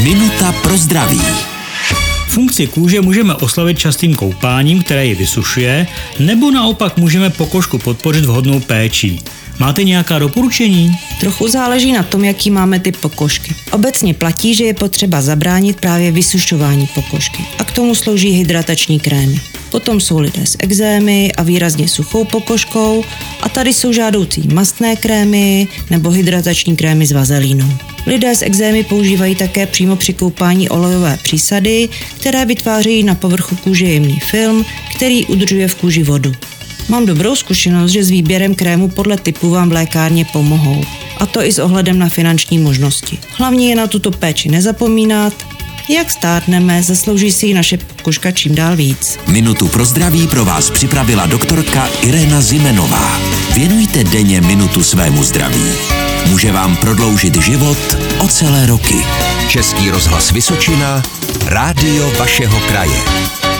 Minuta pro zdraví. Funkci kůže můžeme oslavit častým koupáním, které ji vysušuje, nebo naopak můžeme pokožku podpořit vhodnou péčí. Máte nějaká doporučení? Trochu záleží na tom, jaký máme typ pokožky. Obecně platí, že je potřeba zabránit právě vysušování pokožky a k tomu slouží hydratační krémy. Potom jsou lidé s ekzémy a výrazně suchou pokožkou a tady jsou žádoucí mastné krémy nebo hydratační krémy s vazelínou. Lidé s ekzémy používají také přímo při koupání olejové přísady, které vytvářejí na povrchu kůže jemný film, který udržuje v kůži vodu. Mám dobrou zkušenost, že s výběrem krému podle typu vám v lékárně pomohou. A to i s ohledem na finanční možnosti. Hlavně je na tuto péči nezapomínat. Jak stárneme, zaslouží si ji naše pokožka čím dál víc. Minutu pro zdraví pro vás připravila doktorka Irena Zimenová. Věnujte denně minutu svému zdraví. Může vám prodloužit život o celé roky. Český rozhlas Vysočina, rádio vašeho kraje.